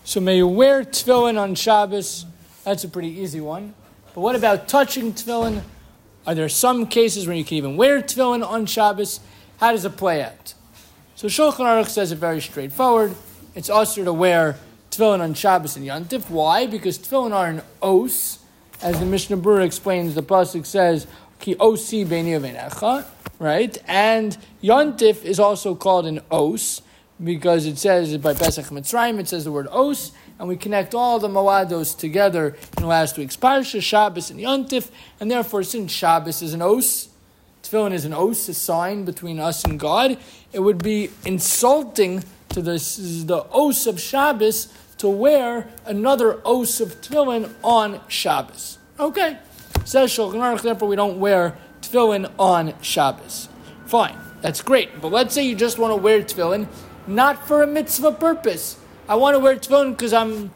So may you wear tefillin on Shabbos? That's a pretty easy one. But what about touching tefillin? Are there some cases where you can even wear tefillin on Shabbos? How does it play out? So Shulchan Aruch says it very straightforward. It's usher to wear tefillin on Shabbos and Yontif. Why? Because tefillin are an os. As the Mishnah Berurah explains, the pasuk says, Ki osi beini uvenecha, right? And Yontif is also called an os, because it says by Pesach Mitzrayim, it says the word os, and we connect all the Moados together in last week's Parsha, Shabbos and Yontif, and therefore since Shabbos is an os, tefillin is an os, a sign between us and God, it would be insulting to the os of Shabbos to wear another os of tefillin on Shabbos. Okay, says Shulchan Aruch, therefore we don't wear tefillin on Shabbos. Fine, that's great, but let's say you just want to wear tefillin not for a mitzvah purpose. I want to wear tefillin because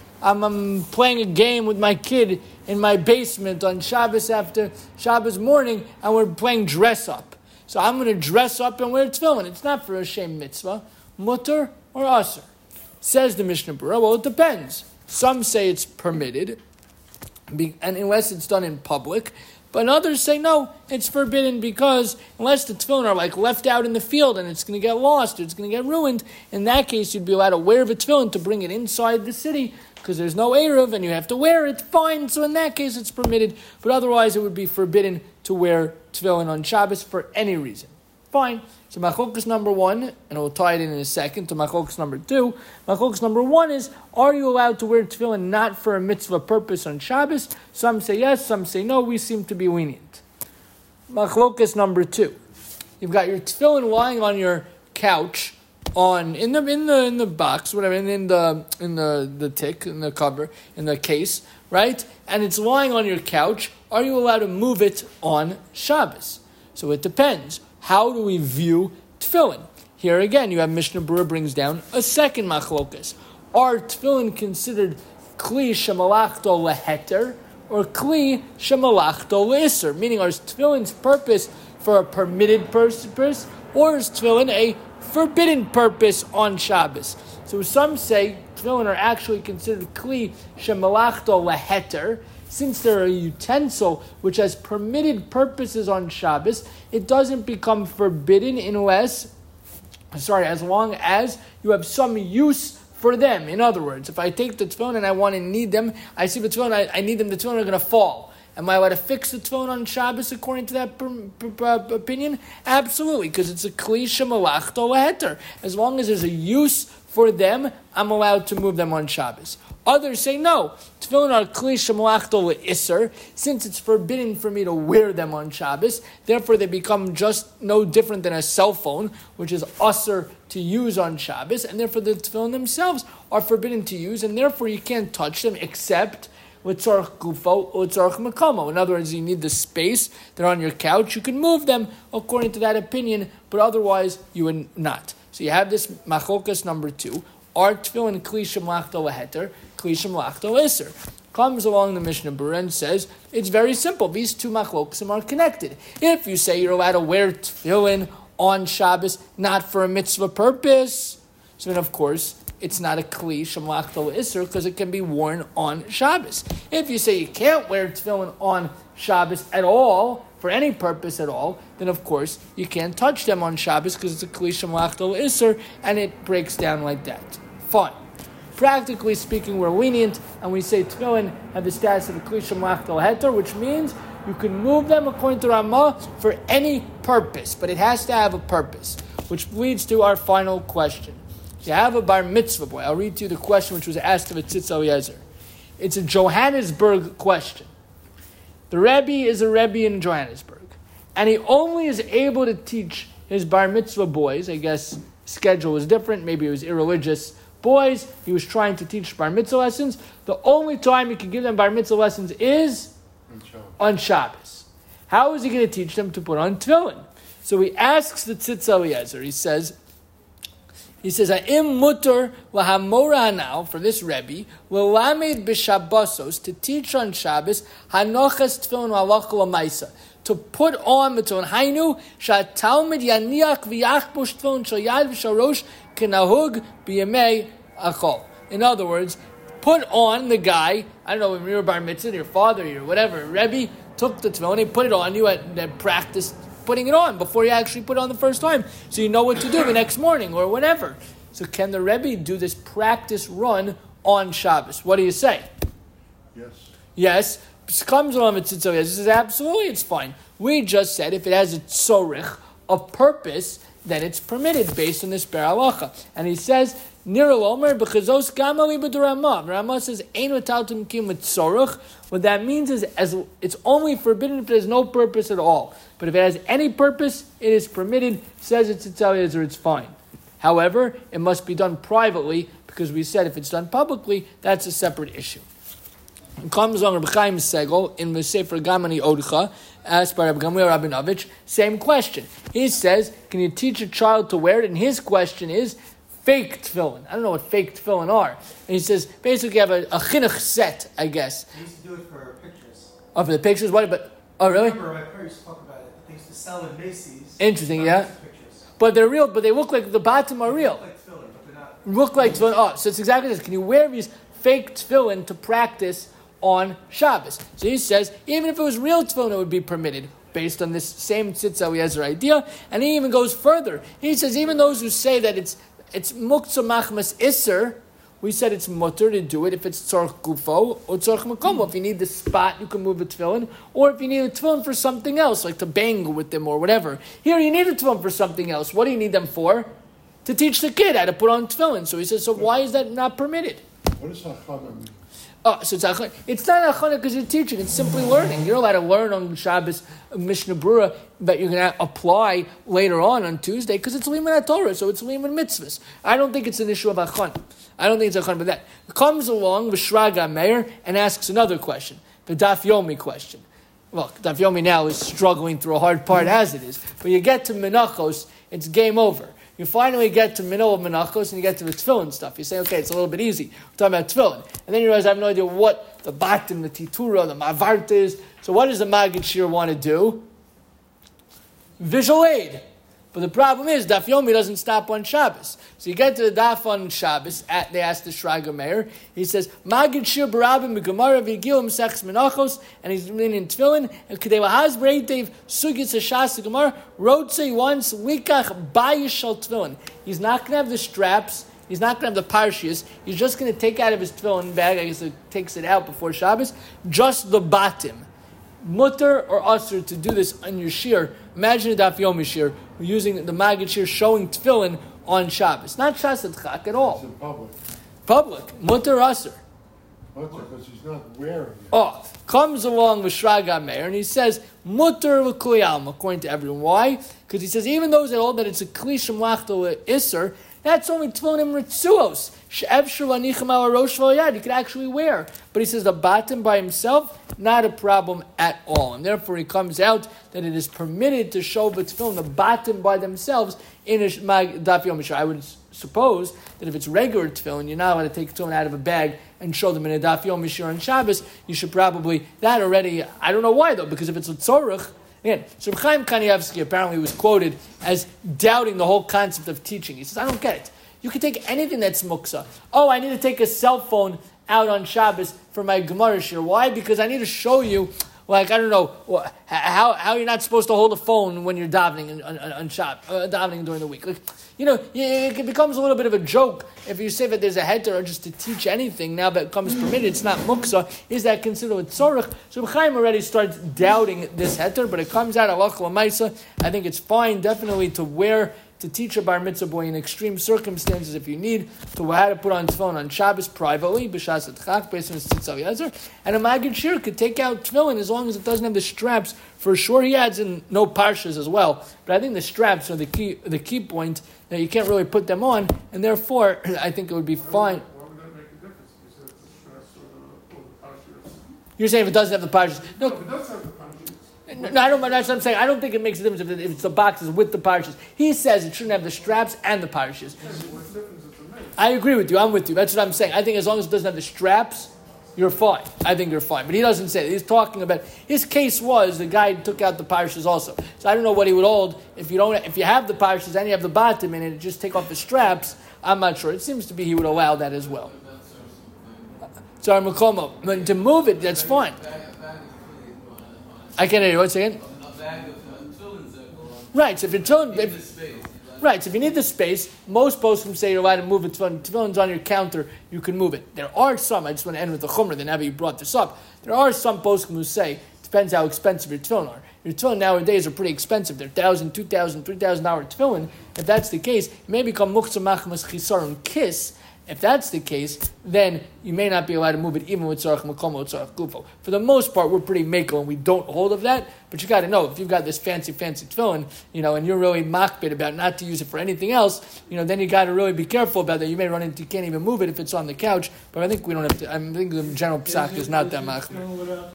I'm playing a game with my kid in my basement on Shabbos after Shabbos morning, and we're playing dress up. So I'm going to dress up and wear tefillin. It's not for a shem mitzvah, mutter or aser. Says the Mishnah Berurah, well, it depends. Some say it's permitted, and unless it's done in public. But others say, no, it's forbidden because unless the tefillin are like left out in the field and it's going to get lost or it's going to get ruined, in that case you'd be allowed to wear the tefillin to bring it inside the city because there's no Eruv and you have to wear it, fine. So in that case it's permitted, but otherwise it would be forbidden to wear tefillin on Shabbos for any reason. Fine. So Machlokes number 1, and we'll tie it in a second to Machlokes number 2. Machlokes number 1 is, are you allowed to wear tefillin not for a mitzvah purpose on Shabbos? Some say yes, some say no. We seem to be lenient. Machlokes number 2. You've got your tefillin lying on your couch, in the box, whatever, in the tick, in the cover, in the case, right? And it's lying on your couch. Are you allowed to move it on Shabbos? So it depends. How do we view tefillin? Here again, you have Mishnah Berurah brings down a second machlokas. Are tefillin considered kli shemalachto leheter or kli shemalachto leisser? Meaning, are tefillin's purpose for a permitted purpose or is tefillin a forbidden purpose on Shabbos? So some say tefillin are actually considered kli shemalachto leheter. Since they're a utensil which has permitted purposes on Shabbos, it doesn't become forbidden as long as you have some use for them. In other words, if I take the tefillin and I want to need them, I see the tefillin, I need them, the tefillin are going to fall. Am I allowed to fix the tefillin on Shabbos according to that opinion? Absolutely, because it's a kli shemalachto leheter. As long as there's a use for them, I'm allowed to move them on Shabbos. Others say no. Tefillin are kli shemalachto leisser. Since it's forbidden for me to wear them on Shabbos, therefore they become just no different than a cell phone, which is usher to use on Shabbos, and therefore the tefillin themselves are forbidden to use, and therefore you can't touch them except l'tzorach gufo or l'tzorach makamo. In other words, you need the space. They're on your couch. You can move them according to that opinion, but otherwise you would not. So you have this machlokas number 2. Are tefillin kli shemalachto leheter, kli shemalachto leisser? Comes along the Mishnah Berurah and says, it's very simple. These two machlokasim are connected. If you say you're allowed to wear tefillin on Shabbos, not for a mitzvah purpose, so then of course, it's not a kli shemalachto leisser because it can be worn on Shabbos. If you say you can't wear tefillin on Shabbos at all, for any purpose at all, then of course you can't touch them on Shabbos because it's a kli shemalachto leisser, and it breaks down like that. Fine. Practically speaking, we're lenient, and we say tefillin have the status of a kli shemalachto leheter, which means you can move them according to Ramah for any purpose, but it has to have a purpose, which leads to our final question. You have a bar mitzvah boy. I'll read to you the question which was asked of a Tzitz Eliezer. It's a Johannesburg question. The Rebbe is a Rebbe in Johannesburg, and he only is able to teach his bar mitzvah boys. I guess schedule was different. Maybe it was irreligious boys. He was trying to teach bar mitzvah lessons. The only time he can give them bar mitzvah lessons is on Shabbos. How is he going to teach them to put on tefillin? So he asks the Tzitz Eliezer. He says, Ha'im mutter lahamora hanal, for this Rebbe, l'lamed b'shabbosos, to teach on Shabbos, hanochas tefillin halacha l'maisa, to put on the tefillin. Hainu, sha'talmid yaniach v'yachbosh tefillin shal yad v'shal rosh kenahug b'yamei achol. In other words, put on the guy, I don't know, when you were bar mitzvah, your father, your whatever, Rebbe took the tefillin, he put it on you and practiced putting it on before you actually put it on the first time, so you know what to do the next morning or whatever. So can the Rebbe do this practice run on Shabbos? What do you say? Yes. Yes. Comes along with tzitzov. This is absolutely, it's fine. We just said if it has a tzorich, a purpose, then it's permitted based on this ber halacha. And he says, Nira Omer b'chazos gamali b'durama. Rama says, "Ein v'taltum kim tzorich." What that means is, as it's only forbidden if there's no purpose at all. But if it has any purpose, it is permitted. Says it's tzitzav or it's fine. However, it must be done privately because we said if it's done publicly, that's a separate issue. It comes on Reb Chaim Segel in the Sefer Gamani Odcha, asked by Reb Gamliel Rabinovich, same question. He says, can you teach a child to wear it? And his question is, fake tefillin. I don't know what fake tefillin are. And he says, basically you have a chinuch set, I guess. They used to do it for pictures. Oh, for the pictures? What? But oh, really? I remember my parents talk about it. They used to sell in Macy's. Interesting, yeah. Pictures. But they're real, but they look like the bottom are real. They look like tefillin, but they're not. Look like tefillin. Oh, so it's exactly this. Can you wear these fake tefillin to practice on Shabbos? So he says, even if it was real tefillin, it would be permitted, based on this same Tzitz Eliezer idea. And he even goes further. He says, even those who say that it's muktzah machmas iser, we said it's mutter to do it if it's tzorch gufo or tzorch makomo. If you need the spot, you can move a tefillin. Or if you need a tefillin for something else, like to bang with them or whatever. Here, you need a tefillin for something else. What do you need them for? To teach the kid how to put on tefillin. So he says, so why is that not permitted? What does hachana mean? Oh, so it's not achana because you're teaching. It's simply learning. You're allowed to learn on Shabbos Mishnah Brura that you're going to apply later on Tuesday because it's liman Torah, so it's liman mitzvahs. I don't think it's an issue of achana. I don't think it's achana, but that comes along with Shraga Meir and asks another question, the Daf Yomi question. Look, Daf Yomi now is struggling through a hard part as it is, but you get to Menachos, it's game over. You finally get to Minol of Menachos and you get to the tefillin stuff. You say, okay, it's a little bit easy. We're talking about tefillin. And then you realize I have no idea what the batim, the titura, the mavart is. So what does the Maggid Shir want to do? Visual aid. But the problem is, Daf Yomi doesn't stop on Shabbos. So you get to the Daf on Shabbos, they ask the Shraga Meir, he says, Maggid Shir barabim b'gemara v'gil m'sechs menachos, and he's been in Tefillin, and k'dei lahaz b'reitev sugis hashas gemara, wrote say once, likach bayish shal Tefillin. He's not going to have the straps, he's not going to have the parshias, he's just going to take out of his Tefillin bag, I guess he takes it out before Shabbos, just the batim. Mutter or usher to do this on your shir. Imagine a Daf Yomi shir, using the Maggid shir showing tefillin on Shabbos. Not Shas Chak at all. It's in public. Public. Mutter or usher. Mutter, because he's not wearing it. Oh, comes along with Shraga Meir and he says, Mutter v'kli alma, according to everyone. Why? Because he says, even those that hold that it's a kli shemlachto iser, that's only tefillin and ritzuos. You could actually wear. But he says the bottom by himself, not a problem at all. And therefore he comes out that it is permitted to show the tefillin, the bottom by themselves, in a Daf Yomi Shir. I would suppose that if it's regular tefillin, you're not allowed to take tefillin out of a bag and show them in a Daf Yomi Shir on Shabbos. You should probably, that already, I don't know why though, because if it's a tzorich, again, so Chaim Kanievsky apparently was quoted as doubting the whole concept of teaching. He says, I don't get it. You can take anything that's muksa. Oh, I need to take a cell phone out on Shabbos for my Gemara shir. Why? Because I need to show you, like, I don't know, how you're not supposed to hold a phone when you're davening on Shabbos, davening during the week. Like, you know, it becomes a little bit of a joke if you say that there's a heter or just to teach anything. Now that it becomes permitted, it's not muksa. Is that considered a tzorich? So Chaim already starts doubting this heter, but it comes out of halach l'maisa. I think it's fine, definitely, to wear, to teach a bar mitzvah boy in extreme circumstances if you need, to how to put on tefillin on Shabbos privately, b'shas etchak, based on his Tzitz Eliezer, and a Maggid Shir could take out tefillin as long as it doesn't have the straps. For sure he adds in no parshas as well, but I think the straps are the key point, that you can't really put them on, and therefore I think it would be fine. Why would that make a difference? You said it's the stress or the parachutes. You're saying if it doesn't have the parshas? No, if it does have the parachutes. No, I don't. That's what I'm saying. I don't think it makes a difference if it's the boxes with the parachutes. He says it shouldn't have the straps and the parachutes. I agree with you. I'm with you. That's what I'm saying. I think as long as it doesn't have the straps, you're fine. I think you're fine. But he doesn't say that. He's talking about his case was the guy took out the parachutes also. So I don't know what he would hold if you have the parachutes and you have the bottom and it just take off the straps. I'm not sure. It seems to be he would allow that as well. Tzar Makomo. But to move it, that's fine. I can't hear you. What's again? Right, so if you're right, so if you need the space, most poskim say you're allowed to move it. Tefillin's on your counter, you can move it. There are some, I just want to end with the chumrah, then now that you brought this up, there are some poskim who say, depends how expensive your tefillin are. Your tefillin nowadays are pretty expensive. They're $1,000, $2,000, $3,000 tefillin. If that's the case, you may become muktzah machmas chisarun kiss. If that's the case, then you may not be allowed to move it even with tzarech makom or tzarech gufo. For the most part, we're pretty makel and we don't hold of that. But you got to know, if you've got this fancy tefillin, and you're really makbid about not to use it for anything else, then you got to really be careful about that. You may run into, you can't even move it if it's on the couch. But I think we don't have to. I think the general psak is not that makbid.